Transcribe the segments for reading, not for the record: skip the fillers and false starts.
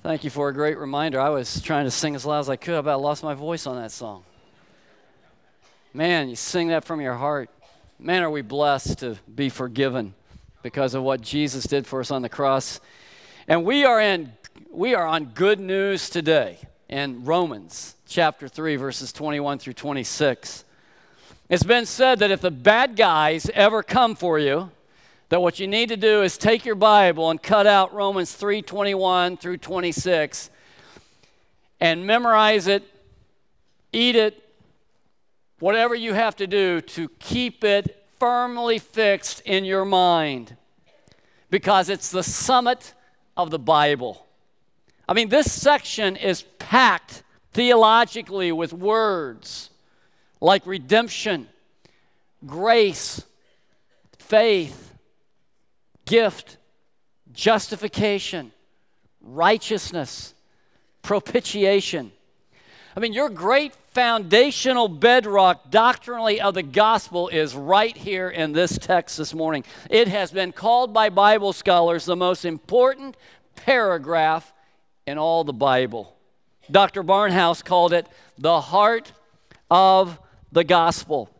Thank you for a great reminder. I was trying to sing as loud as I could. I about lost my voice on that song. Man, you sing that from your heart. Man, are we blessed to be forgiven because of what Jesus did for us on the cross. And we are on good news today in Romans chapter 3, verses 21 through 26. It's been said that if the bad guys ever come for you, that what you need to do is take your Bible and cut out Romans 3:21 through 26 and memorize it, eat it, whatever you have to do to keep it firmly fixed in your mind, because it's the summit of the Bible. I mean, this section is packed theologically with words like redemption, grace, faith, gift, justification, righteousness, propitiation. I mean, your great foundational bedrock doctrinally of the gospel is right here in this text this morning. It has been called by Bible scholars the most important paragraph in all the Bible. Dr. Barnhouse called it the heart of the gospel.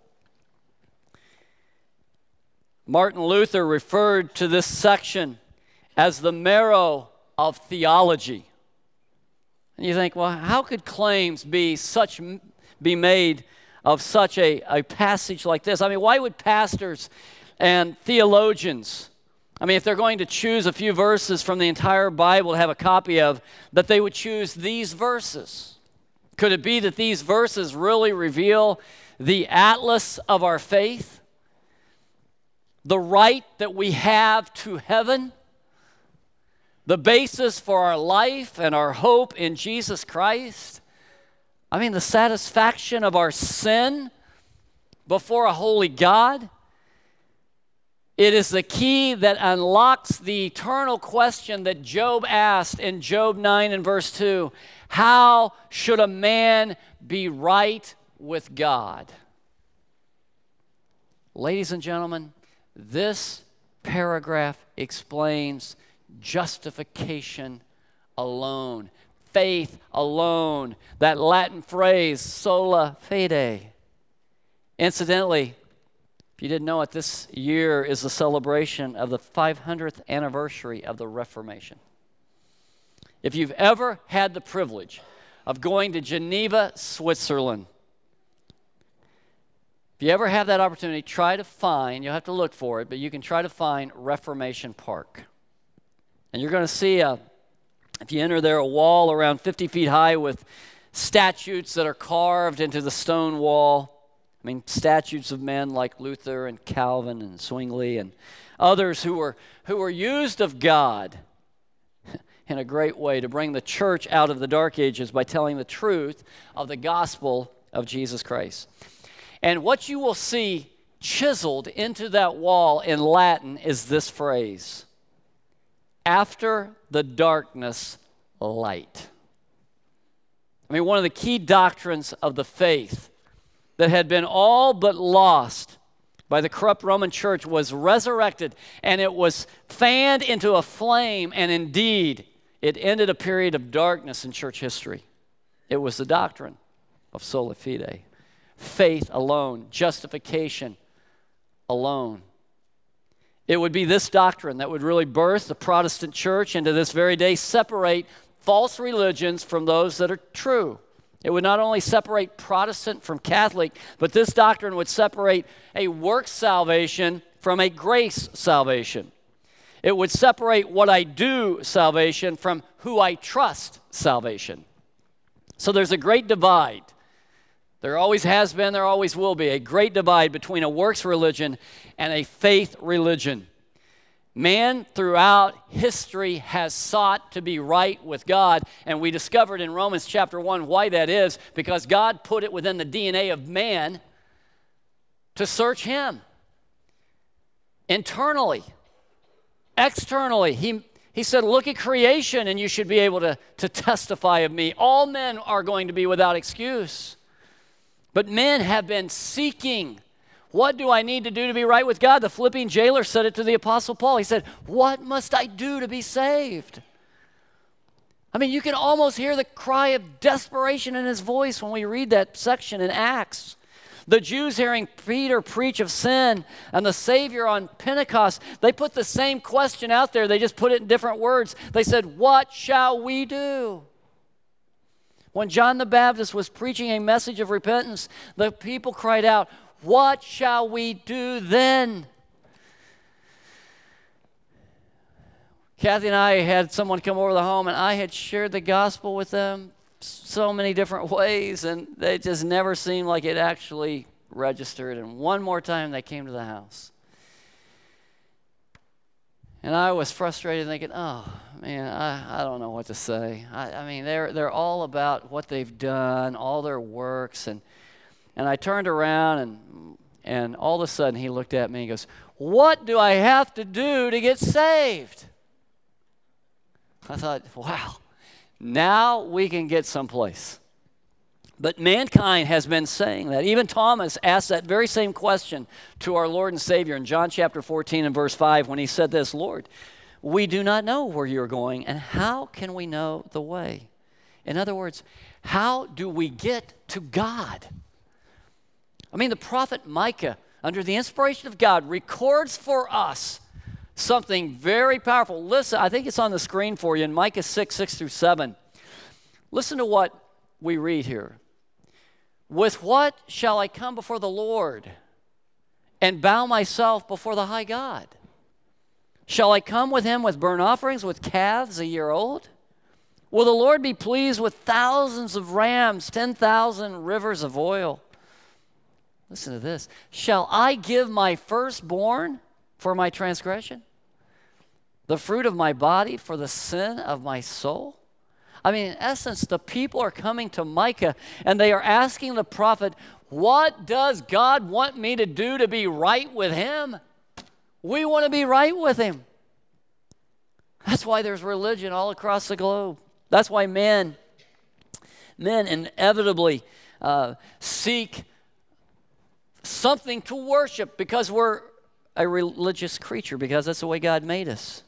Martin Luther referred to this section as the marrow of theology. And you think, well, how could claims be made of such a passage like this? I mean, why would pastors and theologians, if they're going to choose a few verses from the entire Bible to have a copy of, that they would choose these verses? Could it be that these verses really reveal the atlas of our faith? The right that we have to heaven? The basis for our life and our hope in Jesus Christ? The satisfaction of our sin before a holy God? It is the key that unlocks the eternal question that Job asked in Job 9 and verse 2. How should a man be right with God? Ladies and gentlemen, this paragraph explains justification alone, faith alone, that Latin phrase, sola fide. Incidentally, if you didn't know it, this year is the celebration of the 500th anniversary of the Reformation. If you've ever had the privilege of going to Geneva, Switzerland, if you ever have that opportunity, try to find, you'll have to look for it, but you can try to find Reformation Park. And you're going to see, if you enter there, a wall around 50 feet high with statues that are carved into the stone wall. Statues of men like Luther and Calvin and Zwingli and others who were used of God in a great way to bring the church out of the dark ages by telling the truth of the gospel of Jesus Christ. And what you will see chiseled into that wall in Latin is this phrase: after the darkness, light. One of the key doctrines of the faith that had been all but lost by the corrupt Roman church was resurrected, and it was fanned into a flame, and indeed, it ended a period of darkness in church history. It was the doctrine of sola fide. Faith alone, justification alone. It would be this doctrine that would really birth the Protestant church and to this very day separate false religions from those that are true. It would not only separate Protestant from Catholic, but this doctrine would separate a works salvation from a grace salvation. It would separate what I do salvation from who I trust salvation. So there's a great divide. There always has been, there always will be, a great divide between a works religion and a faith religion. Man throughout history has sought to be right with God, and we discovered in Romans chapter 1 why that is, because God put it within the DNA of man to search him. Internally, externally, he said, look at creation and you should be able to testify of me. All men are going to be without excuse. But men have been seeking, what do I need to do to be right with God? The Philippian jailer said it to the Apostle Paul. He said, what must I do to be saved? I mean, you can almost hear the cry of desperation in his voice when we read that section in Acts. The Jews hearing Peter preach of sin and the Savior on Pentecost, they put the same question out there. They just put it in different words. They said, "What shall we do?" When John the Baptist was preaching a message of repentance, the people cried out, "What shall we do then?" Kathy and I had someone come over the home, and I had shared the gospel with them so many different ways, and they just never seemed like it actually registered. And one more time they came to the house. And I was frustrated thinking, oh, man, I don't know what to say. I mean, they're all about what they've done, all their works. And I turned around, and all of a sudden he looked at me and goes, "What do I have to do to get saved?" I thought, wow. Now we can get someplace. But mankind has been saying that. Even Thomas asked that very same question to our Lord and Savior in John chapter 14 and verse 5 when he said this, "Lord, we do not know where you're going, and how can we know the way?" In other words, how do we get to God? I mean, the prophet Micah, under the inspiration of God, records for us something very powerful. Listen, I think it's on the screen for you in Micah 6:6-7. Listen to what we read here. "With what shall I come before the Lord and bow myself before the high God? Shall I come with him with burnt offerings, with calves a year old? Will the Lord be pleased with thousands of rams, 10,000 rivers of oil?" Listen to this. "Shall I give my firstborn for my transgression, the fruit of my body for the sin of my soul?" I mean, in essence, the people are coming to Micah and they are asking the prophet, what does God want me to do to be right with him? We want to be right with him. That's why there's religion all across the globe. That's why men inevitably seek something to worship, because we're a religious creature, because that's the way God made us.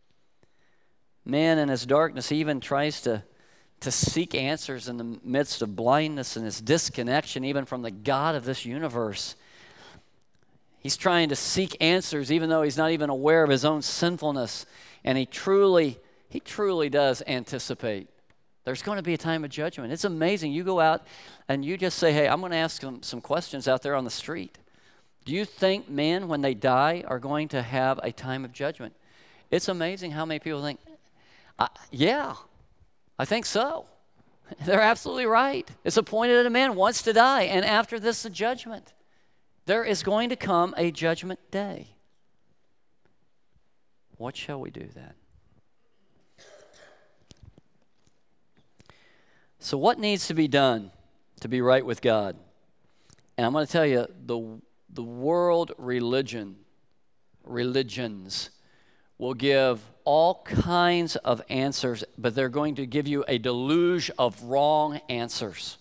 Man in his darkness even tries to seek answers in the midst of blindness and his disconnection even from the God of this universe. He's trying to seek answers even though he's not even aware of his own sinfulness. And he truly does anticipate there's going to be a time of judgment. It's amazing. You go out and you just say, "Hey, I'm going to ask some questions out there on the street. Do you think men, when they die, are going to have a time of judgment?" It's amazing how many people think, "Yeah, I think so." They're absolutely right. It's appointed that a man wants to die, and after this, the judgment. There is going to come a judgment day. What shall we do then? So what needs to be done to be right with God? And I'm going to tell you, the world religions will give all kinds of answers, but they're going to give you a deluge of wrong answers.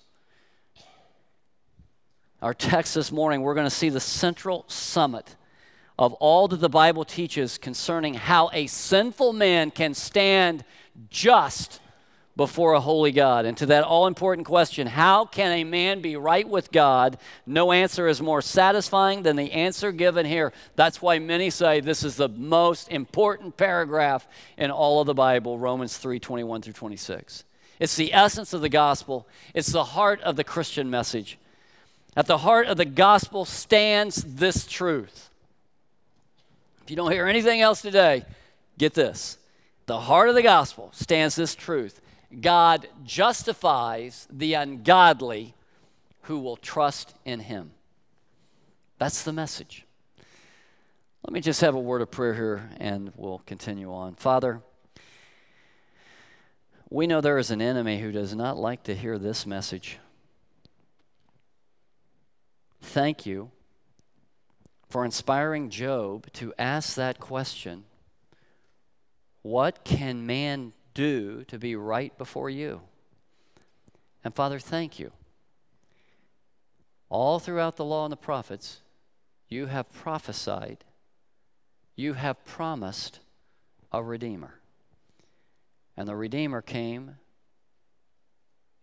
Our text this morning, we're going to see the central summit of all that the Bible teaches concerning how a sinful man can stand just before a holy God. And to that all-important question, how can a man be right with God? No answer is more satisfying than the answer given here. That's why many say this is the most important paragraph in all of the Bible, Romans 3:21-26. It's the essence of the gospel. It's the heart of the Christian message. At the heart of the gospel stands this truth. If you don't hear anything else today, get this. The heart of the gospel stands this truth. God justifies the ungodly who will trust in him. That's the message. Let me just have a word of prayer here and we'll continue on. Father, we know there is an enemy who does not like to hear this message. Thank you for inspiring Job to ask that question. What can man do to be right before you? And Father, thank you. All throughout the law and the prophets, you have prophesied, you have promised a Redeemer. And the Redeemer came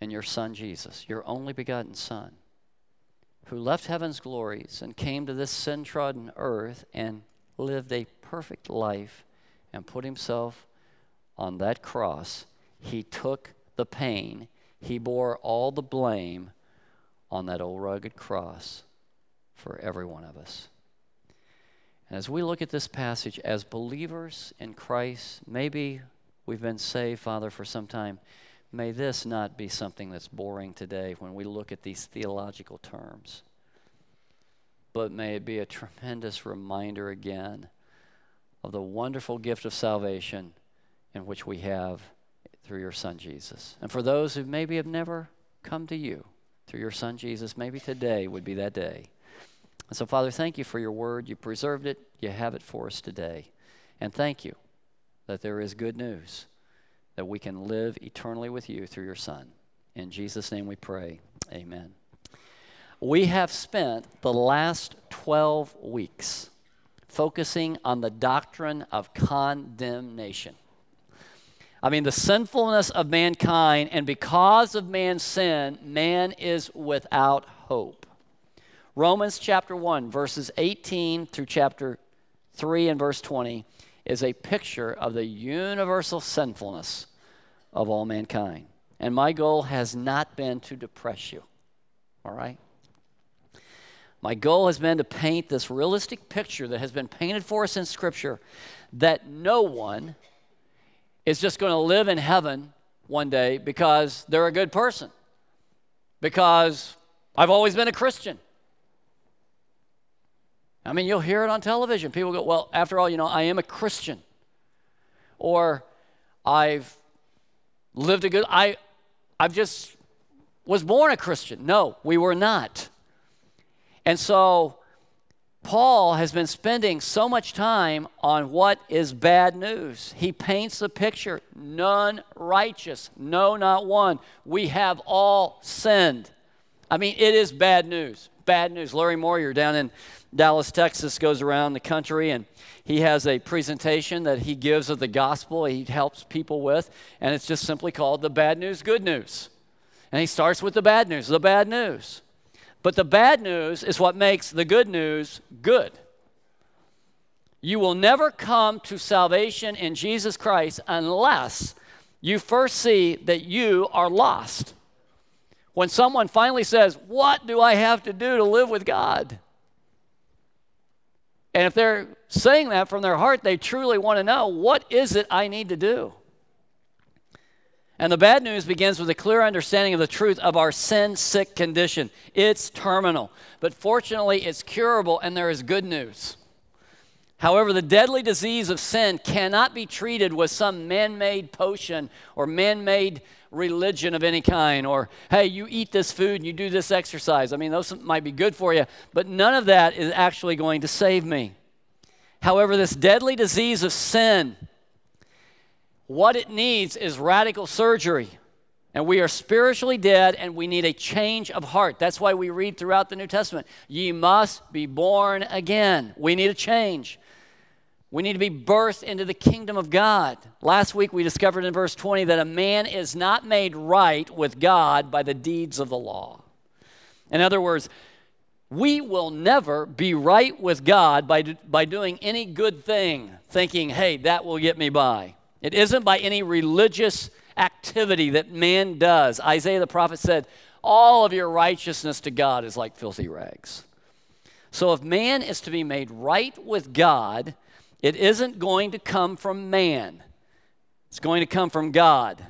in your Son Jesus, your only begotten Son, who left heaven's glories and came to this sin-trodden earth and lived a perfect life and put himself on that cross. He took the pain. He bore all the blame on that old rugged cross for every one of us. And as we look at this passage as believers in Christ, maybe we've been saved, Father, for some time. May this not be something that's boring today when we look at these theological terms, but may it be a tremendous reminder again of the wonderful gift of salvation in which we have through your Son Jesus. And for those who maybe have never come to you through your Son Jesus, maybe today would be that day. And so, Father, thank you for your word. You preserved it. You have it for us today. And thank you that there is good news, that we can live eternally with you through your Son. In Jesus' name we pray. Amen. We have spent the last 12 weeks focusing on the doctrine of condemnation. I mean, the sinfulness of mankind, and because of man's sin, man is without hope. Romans chapter 1, verses 18 through chapter 3 and verse 20 is a picture of the universal sinfulness of all mankind. And my goal has not been to depress you, all right? My goal has been to paint this realistic picture that has been painted for us in Scripture, that no one is just going to live in heaven one day because they're a good person, because I've always been a Christian. I mean, you'll hear it on television. People go, well, after all, I am a Christian. Or I've lived a good, I've just was born a Christian. No, we were not. And so Paul has been spending so much time on what is bad news. He paints a picture. None righteous. No, not one. We have all sinned. I mean, it is bad news. Bad news. Larry Moyer down in Dallas, Texas, goes around the country, and he has a presentation that he gives of the gospel he helps people with, and it's just simply called The Bad News, Good News. And he starts with the bad news, the bad news. But the bad news is what makes the good news good. You will never come to salvation in Jesus Christ unless you first see that you are lost. When someone finally says, what do I have to do to live with God? And if they're saying that from their heart, they truly want to know, what is it I need to do? And the bad news begins with a clear understanding of the truth of our sin-sick condition. It's terminal, but fortunately it's curable, and there is good news. However, the deadly disease of sin cannot be treated with some man-made potion or man-made religion of any kind, or, hey, you eat this food and you do this exercise. I mean, those might be good for you, but none of that is actually going to save me. However, this deadly disease of sin, what it needs is radical surgery. And we are spiritually dead, and we need a change of heart. That's why we read throughout the New Testament, ye must be born again. We need a change. We need to be birthed into the kingdom of God. Last week we discovered in verse 20 that a man is not made right with God by the deeds of the law. In other words, we will never be right with God by doing any good thing, thinking, hey, that will get me by. It isn't by any religious activity that man does. Isaiah the prophet said, all of your righteousness to God is like filthy rags. So if man is to be made right with God, it isn't going to come from man. It's going to come from God.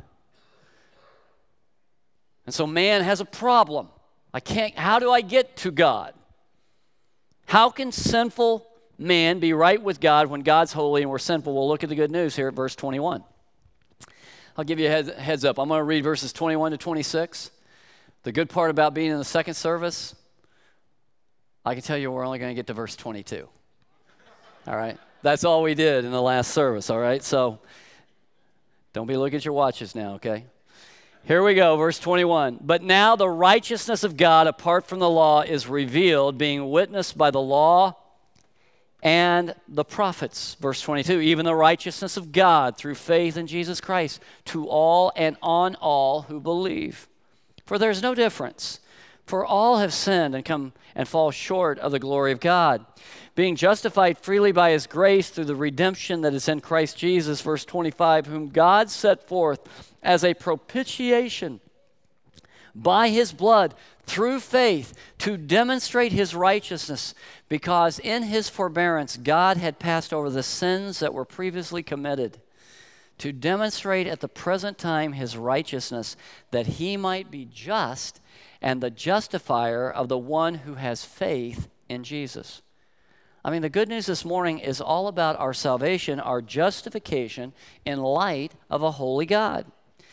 And so man has a problem. How do I get to God? How can sinful man be right with God when God's holy and we're sinful? We'll look at the good news here at verse 21. I'll give you a heads up. I'm going to read verses 21 to 26. The good part about being in the second service, I can tell you we're only going to get to verse 22. All right? That's all we did in the last service, all right? So don't be looking at your watches now, okay? Here we go, verse 21. But now the righteousness of God apart from the law is revealed, being witnessed by the law and the prophets. Verse 22, even the righteousness of God through faith in Jesus Christ to all and on all who believe. For there's no difference. For all have sinned and come and fall short of the glory of God, being justified freely by his grace through the redemption that is in Christ Jesus, verse 25, whom God set forth as a propitiation by his blood through faith to demonstrate his righteousness, because in his forbearance God had passed over the sins that were previously committed, to demonstrate at the present time his righteousness, that he might be just and the justifier of the one who has faith in Jesus. I mean, the good news this morning is all about our salvation, our justification in light of a holy God.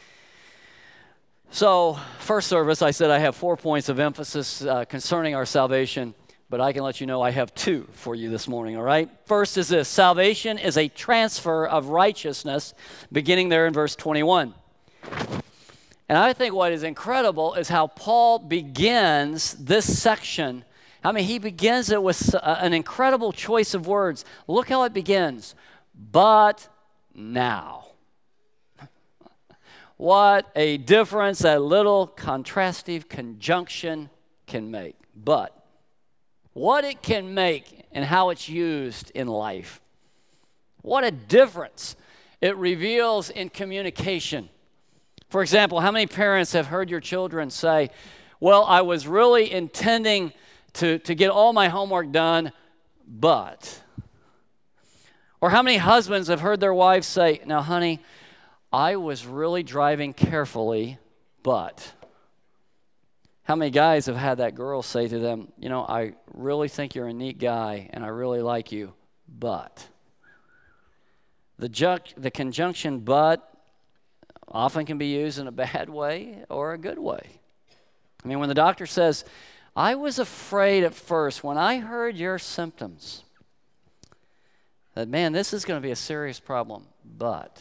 So, first service, I said I have 4 points of emphasis concerning our salvation, but I can let you know I have 2 for you this morning, all right? First is this: salvation is a transfer of righteousness, beginning there in verse 21. And I think what is incredible is how Paul begins this section. I mean, he begins it with an incredible choice of words. Look how it begins. But now. What a difference that little contrastive conjunction can make. But what it can make and how it's used in life. What a difference it reveals in communication. For example, how many parents have heard your children say, well, I was really intending to get all my homework done, but. Or how many husbands have heard their wives say, now, honey, I was really driving carefully, but. How many guys have had that girl say to them, you know, I really think you're a neat guy and I really like you, but. The conjunction but often can be used in a bad way or a good way. I mean, when the doctor says, I was afraid at first when I heard your symptoms that, man, this is going to be a serious problem, but.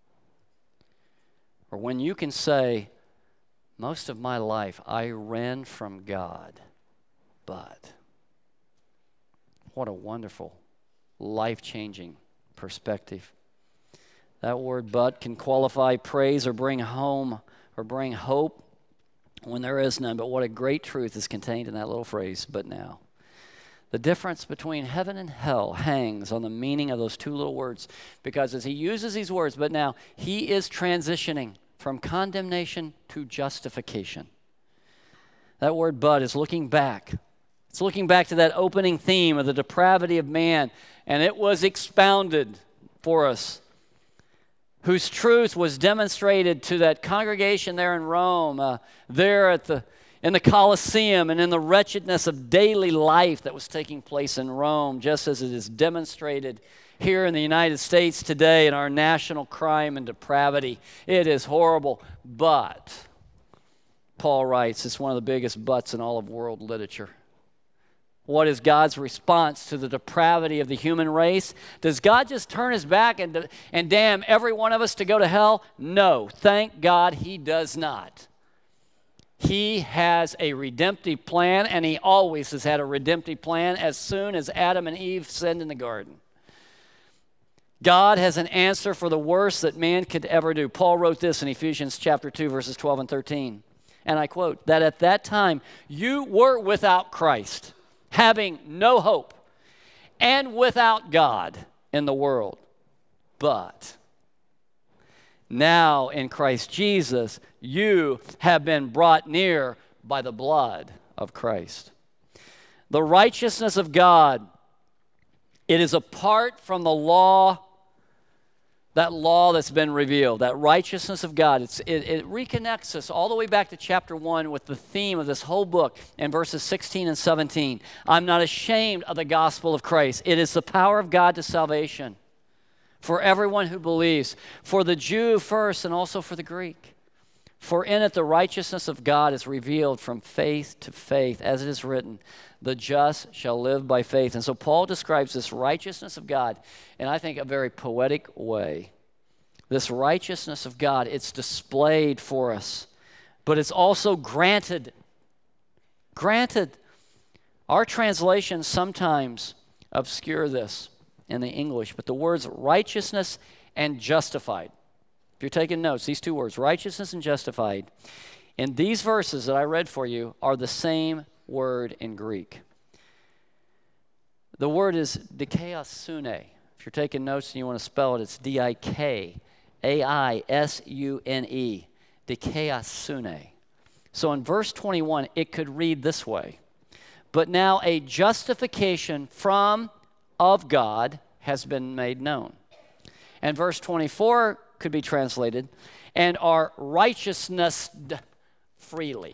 Or when you can say, most of my life I ran from God, but. What a wonderful, life-changing perspective. That word but can qualify praise or bring home or bring hope when there is none. But what a great truth is contained in that little phrase, but now. The difference between heaven and hell hangs on the meaning of those 2 little words, because as he uses these words, but now, he is transitioning from condemnation to justification. That word but is looking back. It's looking back to that opening theme of the depravity of man, and it was expounded for us, whose truth was demonstrated to that congregation there in Rome, there in the Colosseum, and in the wretchedness of daily life that was taking place in Rome, just as it is demonstrated here in the United States today in our national crime and depravity. It is horrible, but, Paul writes, it's one of the biggest buts in all of world literature. What is God's response to the depravity of the human race? Does God just turn his back and damn every one of us to go to hell? No, thank God he does not. He has a redemptive plan, and he always has had a redemptive plan as soon as Adam and Eve sinned in the garden. God has an answer for the worst that man could ever do. Paul wrote this in Ephesians chapter 2, verses 12 and 13. And I quote, that at that time you were without Christ, having no hope, and without God in the world. But now in Christ Jesus, you have been brought near by the blood of Christ. The righteousness of God, it is apart from the law, that law that's been revealed, that righteousness of God. It reconnects us all the way back to chapter 1 with the theme of this whole book in verses 16 and 17. I'm not ashamed of the gospel of Christ. It is the power of God to salvation for everyone who believes, for the Jew first and also for the Greek. For in it the righteousness of God is revealed from faith to faith, as it is written, the just shall live by faith. And so Paul describes this righteousness of God in, I think, a very poetic way. This righteousness of God, it's displayed for us, but it's also granted. Granted. Our translations sometimes obscure this in the English, but the words righteousness and justified. If you're taking notes, these 2 words, righteousness and justified, in these verses that I read for you are the same word in Greek. The word is dikaiosune. If you're taking notes and you want to spell it, it's dikaisune. Dikaiosune. So in verse 21, it could read this way. But now a justification of God has been made known. And verse 24 could be translated, and are righteousnessed freely.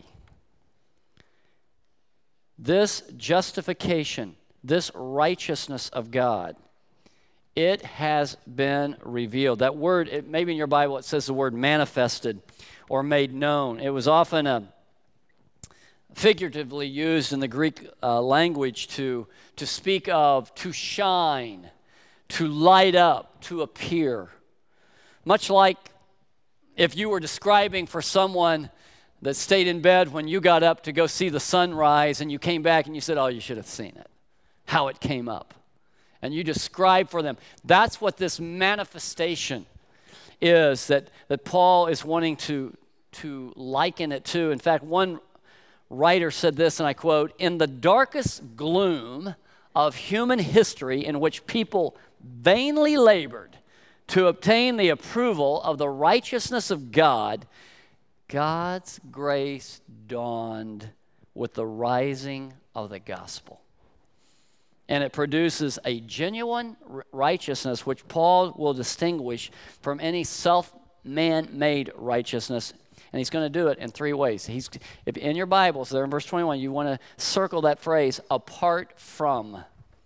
This justification, this righteousness of God, it has been revealed. That word, maybe in your Bible it says the word manifested or made known. It was often figuratively used in the Greek language to speak of, to shine, to light up, to appear. Much like if you were describing for someone that stayed in bed when you got up to go see the sunrise and you came back and you said, oh, you should have seen it, how it came up. And you describe for them. That's what this manifestation is that Paul is wanting to liken it to. In fact, one writer said this, and I quote, "In the darkest gloom of human history in which people vainly labored to obtain the approval of the righteousness of God, God's grace dawned with the rising of the gospel." And it produces a genuine righteousness which Paul will distinguish from any man-made righteousness. And he's going to do it in three ways. If in your Bibles, there in verse 21, you want to circle that phrase, apart from.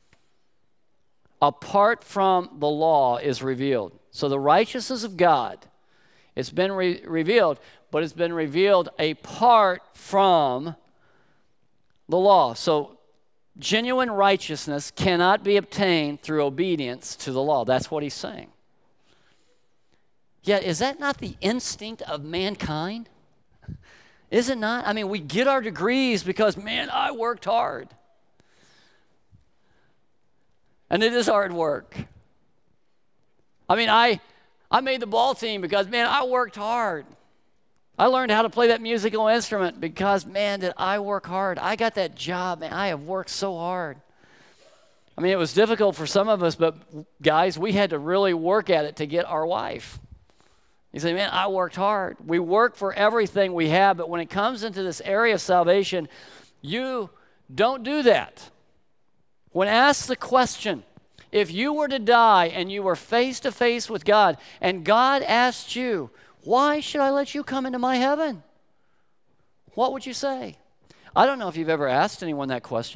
Apart from the law is revealed. So the righteousness of God, it's been revealed, but it's been revealed apart from the law. So genuine righteousness cannot be obtained through obedience to the law. That's what he's saying. Yet, is that not the instinct of mankind? Is it not? I mean, we get our degrees because, man, I worked hard. And it is hard work. I mean, I made the ball team because, man, I worked hard. I learned how to play that musical instrument because, man, did I work hard. I got that job, man. I have worked so hard. I mean, it was difficult for some of us, but guys, we had to really work at it to get our wife. You say, man, I worked hard. We work for everything we have, but when it comes into this area of salvation, you don't do that. When asked the question, if you were to die and you were face to face with God, and God asked you, why should I let you come into my heaven? What would you say? I don't know if you've ever asked anyone that question.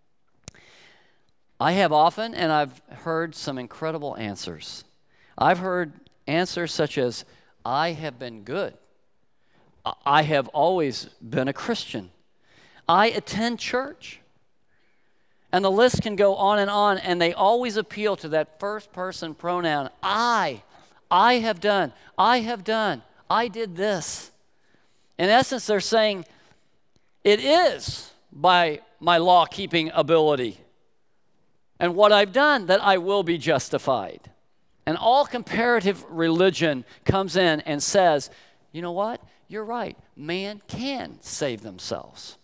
I have often, and I've heard some incredible answers. I've heard answers such as, I have been good. I have always been a Christian. I attend church. And the list can go on, and they always appeal to that first person pronoun, I have done, I did this. In essence, they're saying, it is by my law-keeping ability and what I've done that I will be justified. And all comparative religion comes in and says, you know what? You're right. Man can save themselves.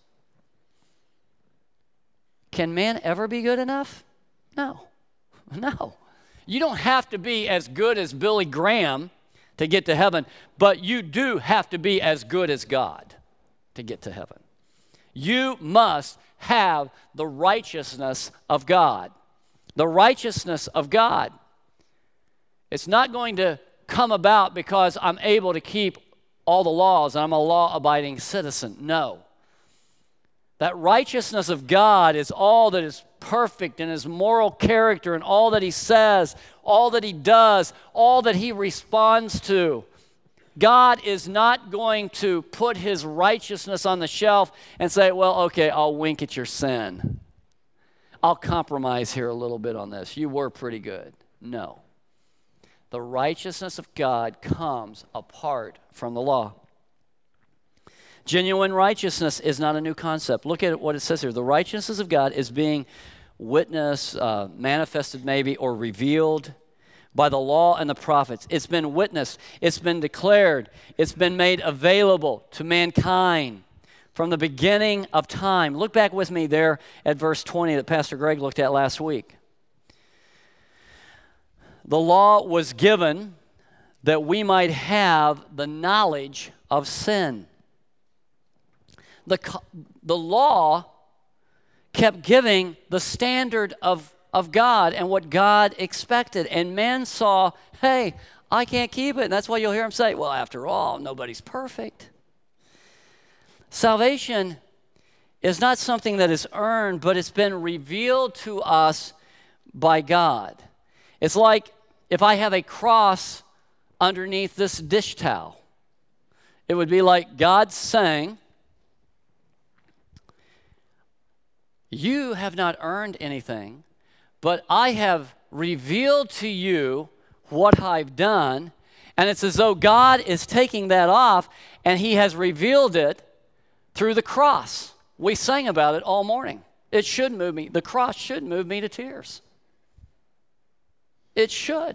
Can man ever be good enough? No. You don't have to be as good as Billy Graham to get to heaven, but you do have to be as good as God to get to heaven. You must have the righteousness of God. The righteousness of God. It's not going to come about because I'm able to keep all the laws and I'm a law-abiding citizen. No. That righteousness of God is all that is perfect in his moral character and all that he says, all that he does, all that he responds to. God is not going to put his righteousness on the shelf and say, well, okay, I'll wink at your sin. I'll compromise here a little bit on this. You were pretty good. No. The righteousness of God comes apart from the law. Genuine righteousness is not a new concept. Look at what it says here. The righteousness of God is being witnessed, manifested maybe, or revealed by the law and the prophets. It's been witnessed. It's been declared. It's been made available to mankind from the beginning of time. Look back with me there at verse 20 that Pastor Greg looked at last week. The law was given that we might have the knowledge of sin. The law kept giving the standard of God and what God expected. And men saw, hey, I can't keep it. And that's why you'll hear them say, well, after all, nobody's perfect. Salvation is not something that is earned, but it's been revealed to us by God. It's like if I have a cross underneath this dish towel. It would be like God saying, you have not earned anything, but I have revealed to you what I've done. And it's as though God is taking that off, and he has revealed it through the cross. We sang about it all morning. It should move me. The cross should move me to tears. It should.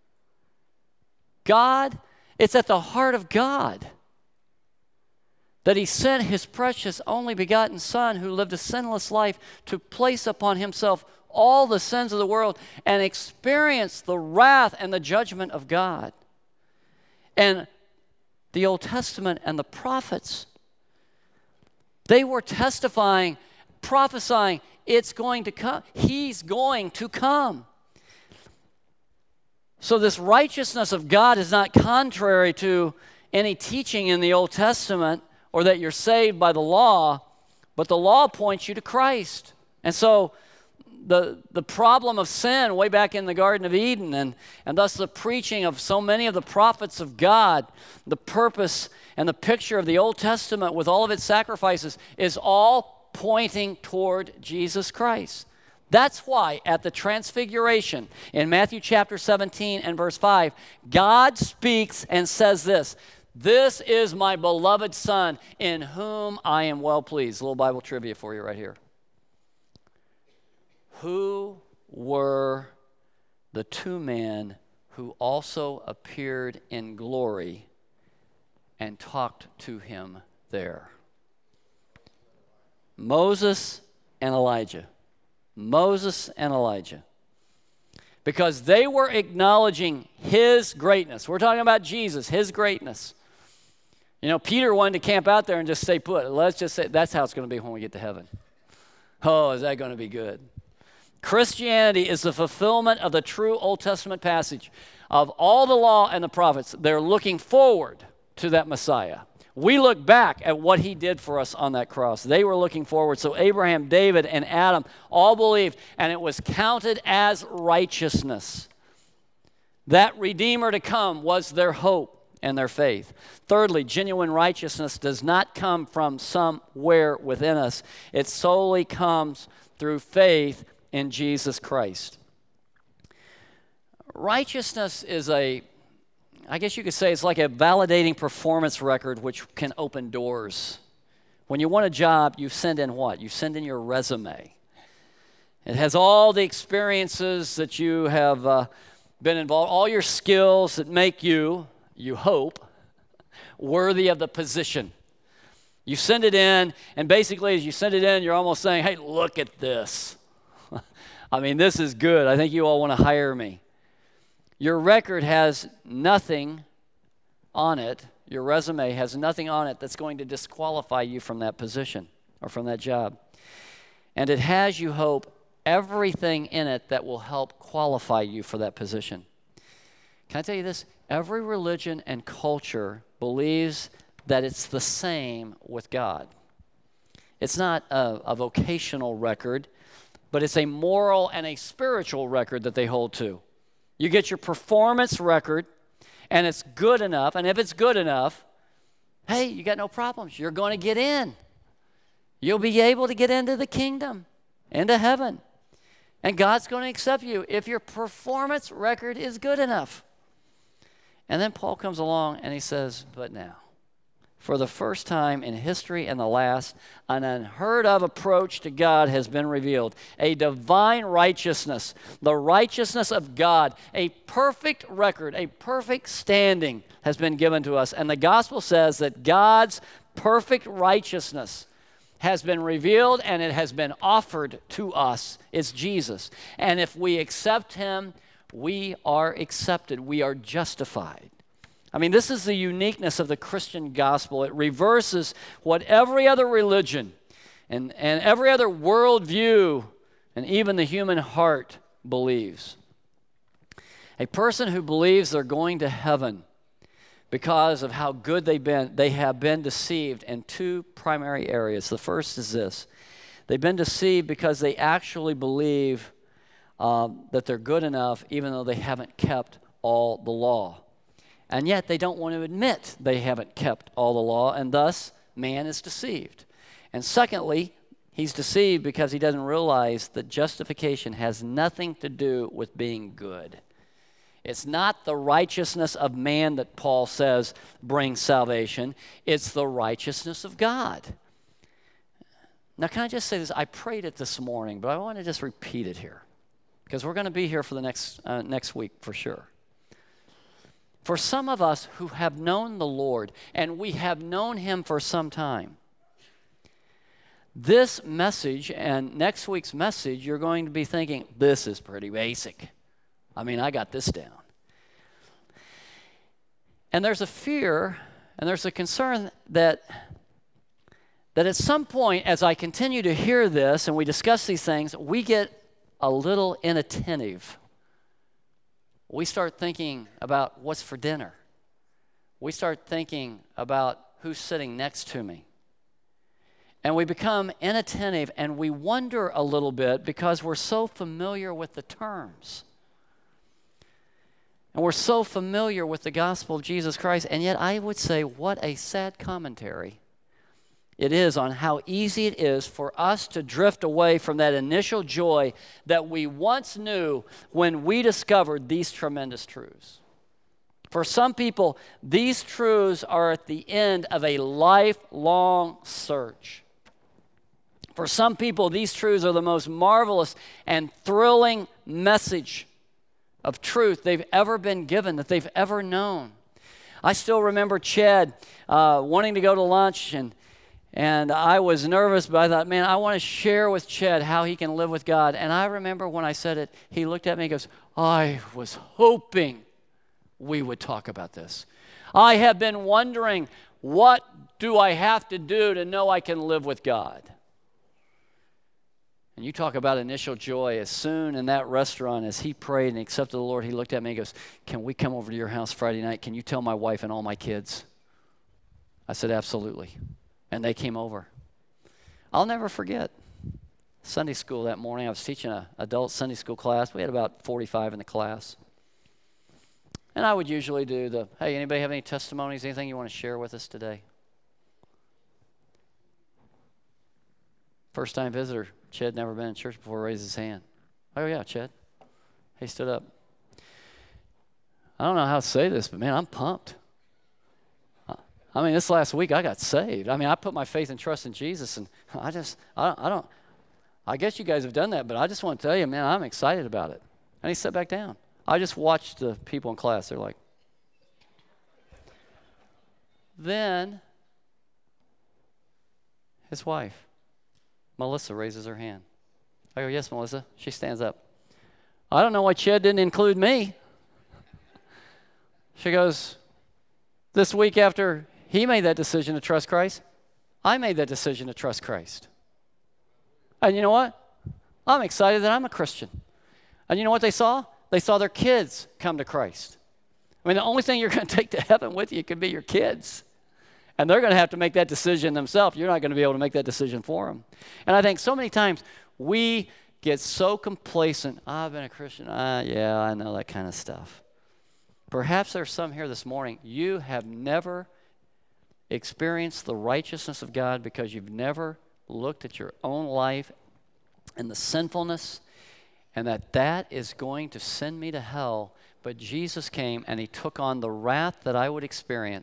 God, it's at the heart of God that he sent his precious only begotten Son who lived a sinless life to place upon himself all the sins of the world and experience the wrath and the judgment of God. And the Old Testament and the prophets, they were testifying, prophesying, it's going to come. He's going to come. So this righteousness of God is not contrary to any teaching in the Old Testament or that you're saved by the law, but the law points you to Christ. And so the problem of sin way back in the Garden of Eden and thus the preaching of so many of the prophets of God, the purpose and the picture of the Old Testament with all of its sacrifices is all pointing toward Jesus Christ. That's why at the Transfiguration in Matthew chapter 17 and verse 5, God speaks and says this, "This is my beloved Son in whom I am well pleased." A little Bible trivia for you right here. Who were the two men who also appeared in glory and talked to him there? Moses and Elijah. Moses and Elijah. Because they were acknowledging his greatness. We're talking about Jesus, his greatness. You know, Peter wanted to camp out there and just stay put. Let's just say that's how it's going to be when we get to heaven. Oh, is that going to be good? Christianity is the fulfillment of the true Old Testament passage of all the law and the prophets. They're looking forward to that Messiah. We look back at what he did for us on that cross. They were looking forward. So Abraham, David, and Adam all believed, and it was counted as righteousness. That Redeemer to come was their hope and their faith. Thirdly, genuine righteousness does not come from somewhere within us. It solely comes through faith in Jesus Christ. Righteousness is I guess you could say it's like a validating performance record which can open doors. When you want a job, you send in what? You send in your resume. It has all the experiences that you have been involved, all your skills that make you hope, worthy of the position. You send it in, and basically as you send it in, you're almost saying, hey, look at this. I mean, this is good. I think you all want to hire me. Your record has nothing on it. Your resume has nothing on it that's going to disqualify you from that position or from that job. And it has, you hope, everything in it that will help qualify you for that position. Can I tell you this? Every religion and culture believes that it's the same with God. It's not a vocational record, but it's a moral and a spiritual record that they hold to. You get your performance record, and it's good enough. And if it's good enough, hey, you got no problems. You're going to get in. You'll be able to get into the kingdom, into heaven. And God's going to accept you if your performance record is good enough. And then Paul comes along and he says, but now, For the first time in history and the last, an unheard of approach to God has been revealed. A divine righteousness, the righteousness of God, a perfect record, a perfect standing has been given to us. And the gospel says that God's perfect righteousness has been revealed and it has been offered to us. It's Jesus. And if we accept him, we are accepted. We are justified. I mean, this is the uniqueness of the Christian gospel. It reverses what every other religion and every other worldview and even the human heart believes. A person who believes they're going to heaven because of how good they have been deceived in two primary areas. The first is this. They've been deceived because they actually believe that they're good enough even though they haven't kept all the law. And yet they don't want to admit they haven't kept all the law, and thus man is deceived. And secondly, he's deceived because he doesn't realize that justification has nothing to do with being good. It's not the righteousness of man that Paul says brings salvation. It's the righteousness of God. Now, can I just say this? I prayed it this morning, but I want to just repeat it here because we're going to be here for the next week for sure. For some of us who have known the Lord, and we have known him for some time, this message and next week's message, you're going to be thinking, this is pretty basic. I mean, I got this down. And there's a fear and there's a concern that at some point, as I continue to hear this and we discuss these things, we get a little inattentive. We start thinking about what's for dinner. We start thinking about who's sitting next to me. And we become inattentive and we wonder a little bit because we're so familiar with the terms. And we're so familiar with the gospel of Jesus Christ. And yet I would say what a sad commentary it is on how easy it is for us to drift away from that initial joy that we once knew when we discovered these tremendous truths. For some people, these truths are at the end of a lifelong search. For some people, these truths are the most marvelous and thrilling message of truth they've ever been given, that they've ever known. I still remember Chad wanting to go to lunch, and I was nervous, but I thought, man, I want to share with Chad how he can live with God. And I remember when I said it, he looked at me and goes, I was hoping we would talk about this. I have been wondering, what do I have to do to know I can live with God? And you talk about initial joy. As soon in that restaurant, as he prayed and accepted the Lord, he looked at me and goes, can we come over to your house Friday night? Can you tell my wife and all my kids? I said, absolutely. And they came over. I'll never forget Sunday school that morning. I was teaching an adult Sunday school class. We had about 45 in the class. And I would usually do hey, anybody have any testimonies, anything you want to share with us today? First time visitor, Chad never been in church before, raised his hand. Oh yeah, Chad. He stood up. I don't know how to say this, but man, I'm pumped. I mean, this last week I got saved. I mean, I put my faith and trust in Jesus, and I guess you guys have done that, but I just want to tell you, man, I'm excited about it. And he sat back down. I just watched the people in class. They're like. Then his wife, Melissa, raises her hand. I go, yes, Melissa. She stands up. I don't know why Chad didn't include me. She goes, this week after he made that decision to trust Christ, I made that decision to trust Christ. And you know what? I'm excited that I'm a Christian. And you know what they saw? They saw their kids come to Christ. I mean, the only thing you're going to take to heaven with you could be your kids. And they're going to have to make that decision themselves. You're not going to be able to make that decision for them. And I think so many times we get so complacent. I've been a Christian. Yeah, I know that kind of stuff. Perhaps there's some here this morning. You have never experienced the righteousness of God because you've never looked at your own life and the sinfulness and that is going to send me to hell. But Jesus came and he took on the wrath that I would experience,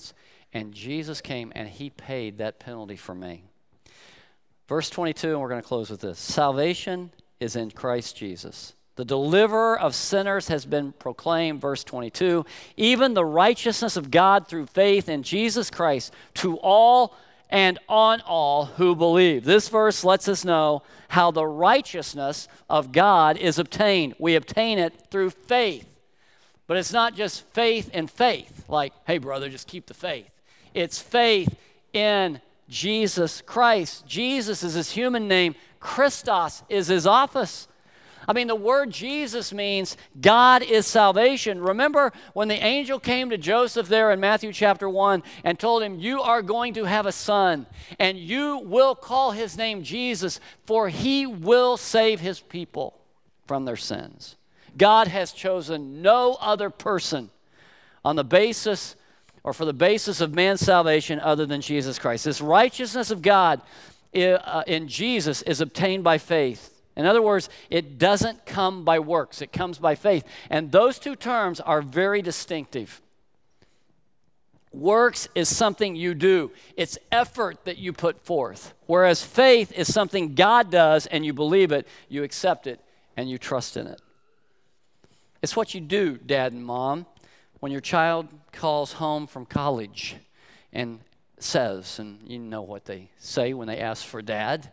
And Jesus came and he paid that penalty for me. Verse 22, and we're going to close with this. Salvation is in Christ Jesus. The deliverer of sinners has been proclaimed, verse 22, even the righteousness of God through faith in Jesus Christ to all and on all who believe. This verse lets us know how the righteousness of God is obtained. We obtain it through faith. But it's not just faith in faith, like, hey, brother, just keep the faith. It's faith in Jesus Christ. Jesus is his human name. Christos is his office. I mean, the word Jesus means God is salvation. Remember when the angel came to Joseph there in Matthew chapter 1 and told him, you are going to have a son, and you will call his name Jesus, for he will save his people from their sins. God has chosen no other person on the basis or for the basis of man's salvation other than Jesus Christ. This righteousness of God in Jesus is obtained by faith. In other words, it doesn't come by works. It comes by faith. And those two terms are very distinctive. Works is something you do. It's effort that you put forth. Whereas faith is something God does and you believe it, you accept it, and you trust in it. It's what you do, Dad and Mom, when your child calls home from college and says, and you know what they say when they ask for Dad.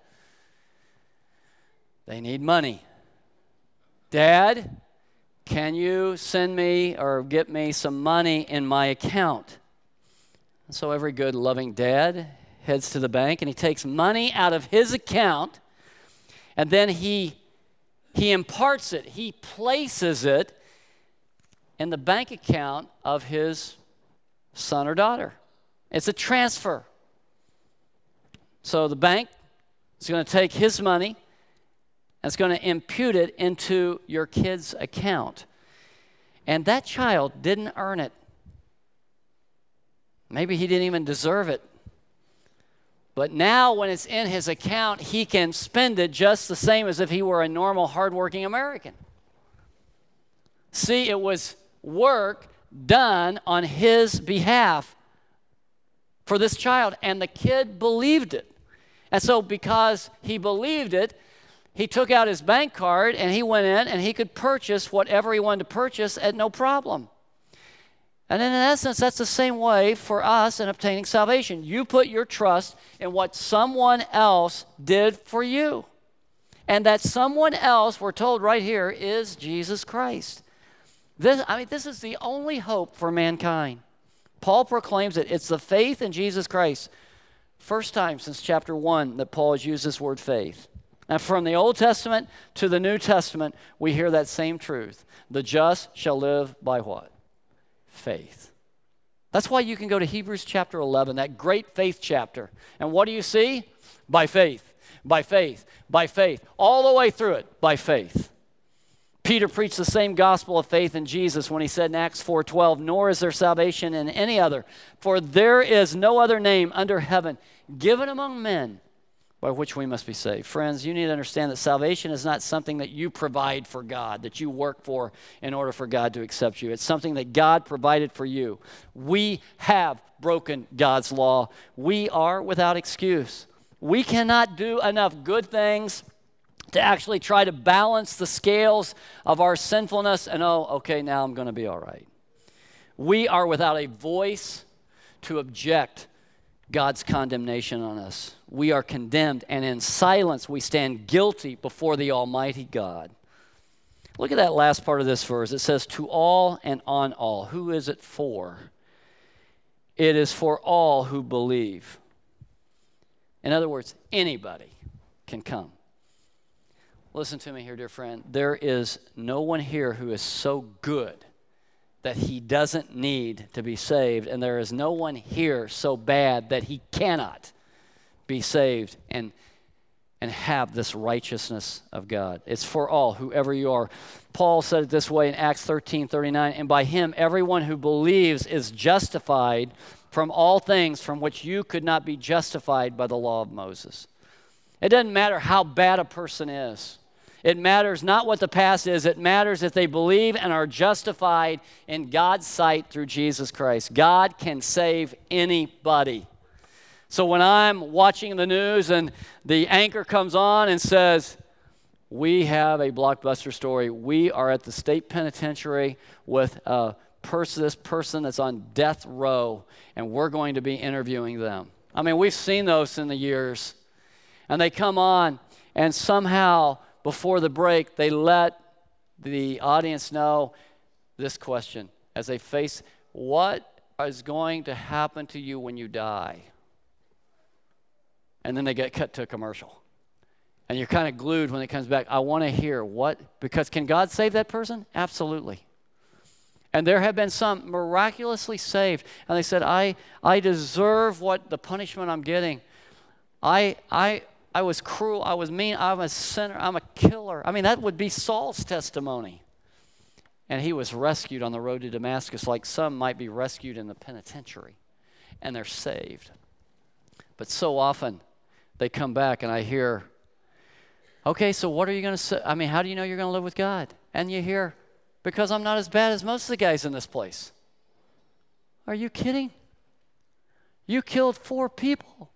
They need money. Dad, can you send me or get me some money in my account? And so every good, loving dad heads to the bank and he takes money out of his account, and then he imparts it. He places it in the bank account of his son or daughter. It's a transfer. So the bank is going to take his money, it's going to impute it into your kid's account. And that child didn't earn it. Maybe he didn't even deserve it. But now when it's in his account, he can spend it just the same as if he were a normal, hardworking American. See, it was work done on his behalf for this child, and the kid believed it. And so because he believed it, he took out his bank card and he went in and he could purchase whatever he wanted to purchase at no problem. And in essence, that's the same way for us in obtaining salvation. You put your trust in what someone else did for you. And that someone else, we're told right here, is Jesus Christ. This is the only hope for mankind. Paul proclaims it. It's the faith in Jesus Christ. First time since chapter 1 that Paul has used this word faith. And from the Old Testament to the New Testament, we hear that same truth. The just shall live by what? Faith. That's why you can go to Hebrews chapter 11, that great faith chapter. And what do you see? By faith, by faith, by faith. All the way through it, by faith. Peter preached the same gospel of faith in Jesus when he said in Acts 4:12, nor is there salvation in any other, for there is no other name under heaven given among men by which we must be saved. Friends, you need to understand that salvation is not something that you provide for God, that you work for in order for God to accept you. It's something that God provided for you. We have broken God's law. We are without excuse. We cannot do enough good things to actually try to balance the scales of our sinfulness and, okay, now I'm going to be all right. We are without a voice to object God's condemnation on us. We are condemned, and in silence we stand guilty before the Almighty God. Look at that last part of this verse. It says, to all and on all. Who is it for? It is for all who believe. In other words, anybody can come. Listen to me here, dear friend. There is no one here who is so good that he doesn't need to be saved, and there is no one here so bad that he cannot be saved and have this righteousness of God. It's for all, whoever you are. Paul said it this way in Acts 13:39, and by him everyone who believes is justified from all things from which you could not be justified by the law of Moses. It doesn't matter how bad a person is. It matters not what the past is. It matters that they believe and are justified in God's sight through Jesus Christ. God can save anybody. So when I'm watching the news and the anchor comes on and says, we have a blockbuster story. We are at the state penitentiary with this person that's on death row, and we're going to be interviewing them. I mean, we've seen those in the years. And they come on, and somehow before the break, they let the audience know this question as they face, what is going to happen to you when you die? And then they get cut to a commercial. And you're kind of glued when it comes back. I want to hear what, because can God save that person? Absolutely. And there have been some miraculously saved. And they said, I deserve what the punishment I'm getting. I was cruel, I was mean, I'm a sinner, I'm a killer. I mean, that would be Saul's testimony. And he was rescued on the road to Damascus, like some might be rescued in the penitentiary. And they're saved. But so often, they come back and I hear, okay, so what are you going to say? I mean, how do you know you're going to live with God? And you hear, because I'm not as bad as most of the guys in this place. Are you kidding? You killed 4 people.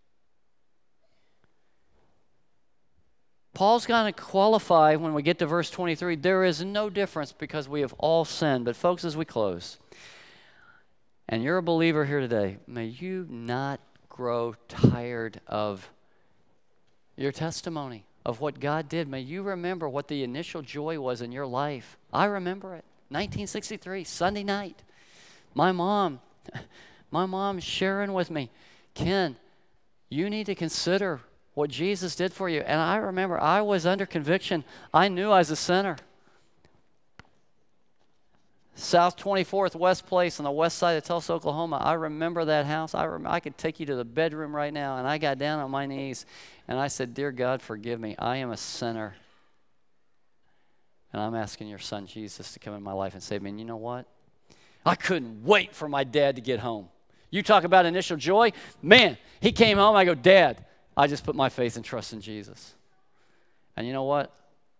Paul's going to qualify when we get to verse 23. There is no difference because we have all sinned. But folks, as we close, and you're a believer here today, may you not grow tired of your testimony, of what God did. May you remember what the initial joy was in your life. I remember it. 1963, Sunday night. My mom sharing with me, Ken, you need to consider what Jesus did for you. And I remember I was under conviction. I knew I was a sinner. South 24th West Place on the west side of Tulsa, Oklahoma. I remember that house. I could take you to the bedroom right now. And I got down on my knees and I said, dear God, forgive me. I am a sinner. And I'm asking your son Jesus to come in my life and save me. And you know what? I couldn't wait for my dad to get home. You talk about initial joy. Man, he came home. I go, Dad, I just put my faith and trust in Jesus. And you know what?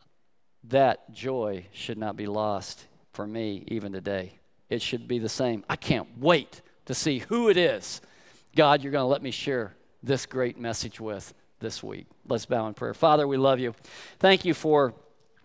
That joy should not be lost for me even today. It should be the same. I can't wait to see who it is, God, you're going to let me share this great message with this week. Let's bow in prayer. Father, we love you. Thank you for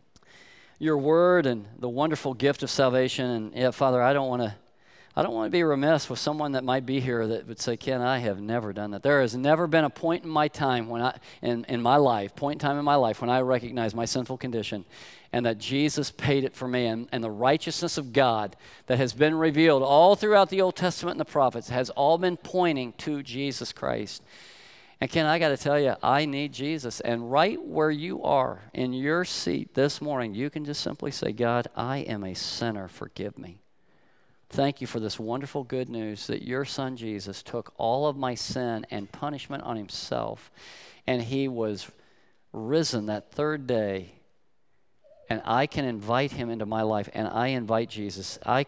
your word and the wonderful gift of salvation. And yeah, Father, I don't want to be remiss with someone that might be here that would say, Ken, I have never done that. There has never been a point in my time when in my life when I recognize my sinful condition and that Jesus paid it for me, and the righteousness of God that has been revealed all throughout the Old Testament and the prophets has all been pointing to Jesus Christ. And Ken, I got to tell you, I need Jesus. And right where you are in your seat this morning, you can just simply say, God, I am a sinner. Forgive me. Thank you for this wonderful good news that your son Jesus took all of my sin and punishment on himself, and he was risen that third day, and I can invite him into my life, and I invite Jesus. I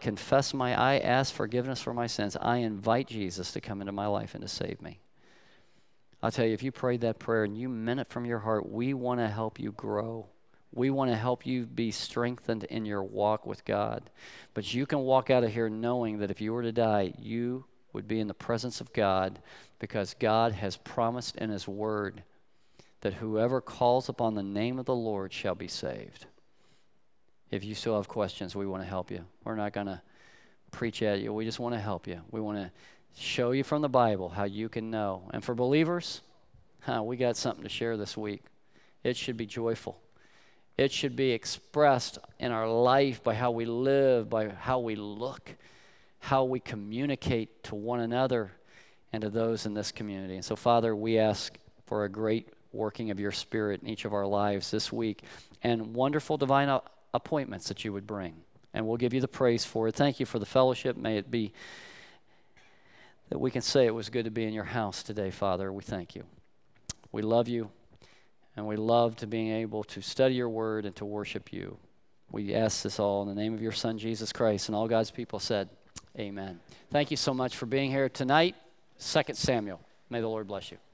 ask forgiveness for my sins. I invite Jesus to come into my life and to save me. I'll tell you, if you prayed that prayer and you meant it from your heart, we want to help you grow. We want to help you be strengthened in your walk with God. But you can walk out of here knowing that if you were to die, you would be in the presence of God, because God has promised in his word that whoever calls upon the name of the Lord shall be saved. If you still have questions, we want to help you. We're not going to preach at you. We just want to help you. We want to show you from the Bible how you can know. And for believers, we got something to share this week. It should be joyful. It should be expressed in our life by how we live, by how we look, how we communicate to one another and to those in this community. And so, Father, we ask for a great working of your Spirit in each of our lives this week, and wonderful divine appointments that you would bring. And we'll give you the praise for it. Thank you for the fellowship. May it be that we can say it was good to be in your house today, Father. We thank you. We love you, and we love to being able to study your word and to worship you. We ask this all in the name of your Son, Jesus Christ, and all God's people said, amen. Thank you so much for being here tonight. 2 Samuel. May the Lord bless you.